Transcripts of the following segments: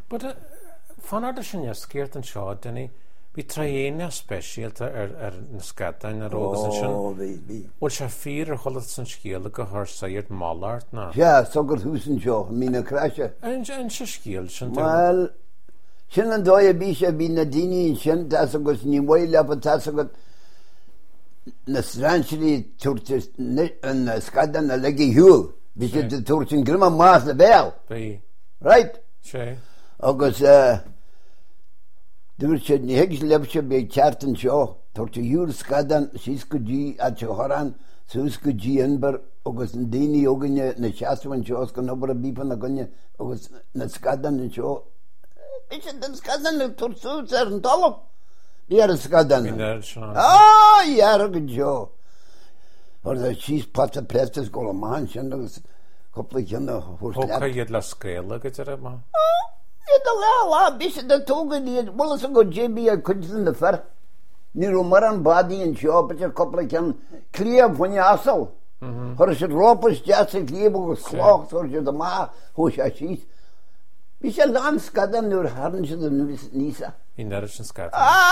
But fan ar sin scared an seo denny bhí traéine speisialta ar na scadain na rógas an sin. Bhil se fír ar cholat san scéal go thir saíart málaart ná. Ja, sogur húsin seo, mína crashe. An se scéal sin. Well, sin an dói bíse bí na daoine sin tas agus ní bhile a tas agus na sransirí tuairte an scadan a legi hiúil. Bhí sé de tuairtin grima más na bhéal. Bhí. Right? Sé. Agus dúir sé ní heigis lebse be ceartan seo tuairte hiúil scadan sís go dí a te horan sús go dí anbar agus an daoine óganne na seaasúin seo go nobar a bípan na gonne agus na scadan an seo. Bhí sé den scadan na tuairtús ar an dolab. Bhí ar an scadan. Iar go seo. Or sís pata prestas go a man sin agus coppla chinna Hóca iad le scéala go ar má? Iad a lá, bhí sé de tógan iad, bhla sa go JB a chuidir na fer. Ní ro mar an bádí an seo, bete coppla chin clíab fanne asal. Hor sé rópas deasa clíab agus chlácht, hor sé de má hús a sís. Bhí sé lán scadan nuair hárann sé den nísa. Bhí neir sin scadan.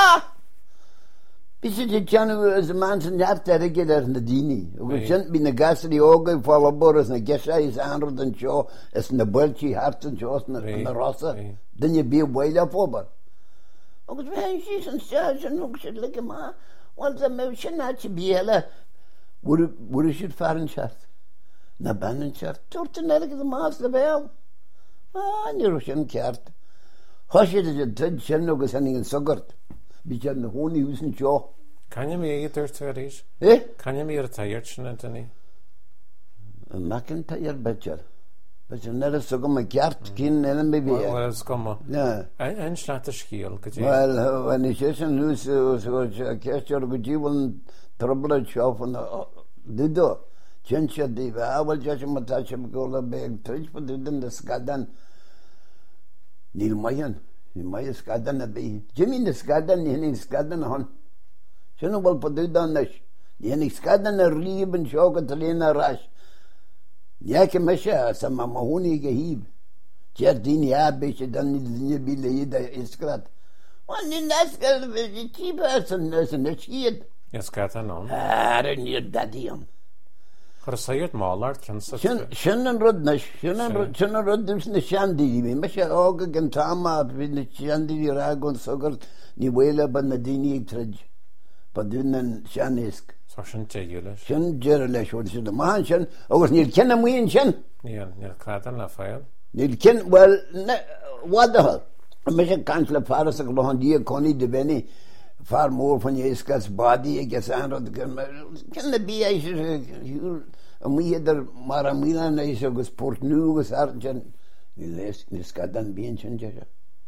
Bhí sé de teanú as a man san neart aige ar na daoine. Agus sin bhí na gasaí óga fáil as na geisa is anrad an seo as na builtí hart an seo na rosa. Dunne bí bhile fóbar. Agus bhí sí san sé sin agus sé le má bhil a mé sin ná te bí eile bhuiir siad fearan seart. Na banan seart. Tuairte aige a más le bhéal. Ní ro sin ceart. Thoisiad a tuid sin agus hanig an sugart. Bhí sé na hónaí húsan seo. Canne mé idir tú a rís? Canne mé ar a taíart sin an duine? An macin taíar betear. Betear nera sugam a ceart cín eile mé bhí. Well, scoma. Ein sleat a scíal go dtí? Well, when is sé an hús ceisttear go dtí bhfuil trobla seo fan dúdó. Tin sé dí bhil de sem matá sem góla beag tríspa dúdan de scadan. Níl maian. Ní mai scadan a bí. Jimmy na scadan ní hennig scadan a hon. Sinna bhil pa dúdan nes. Ní hennig scadan a ríban seo go talína rás. Níake me se sa ma mahúni go híb. Tiar dín be sé dan ní dinne bí le iad a iscrat. Well, ní nascal tíba san nesciad. Ja, scadan an. Níor dadíam. Chor saíart málaart cin sa... Sin an rud nes, sin an rud dús na seandíí. Me sé ága gan táma bhí na seandíí rágón sugart ní bhile ban na daoine ag trid. Ba dún an seanisc. So sin teú leis? Sin dear leis bhil sin a mahan sin, agus níl cin am íon sin. Níl cladan le fáil? Níl cin, well, wadahal. Me sé cant le faras a glohan dí a coní de beni far mór fan éscas bádí ag as anrad cin na bí éis a muidir mar a mílan éis agus Port Nú agus arjan ní scadan bíon sin deise.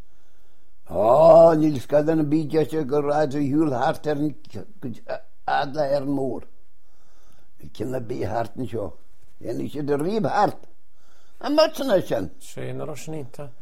Níl scadan a bí deise go ráid a hiúil hart ar adla ar mór. Cin na bí hartan seo. Énig sé de ríb hart. A mutsan sin. Sé na rosinínta.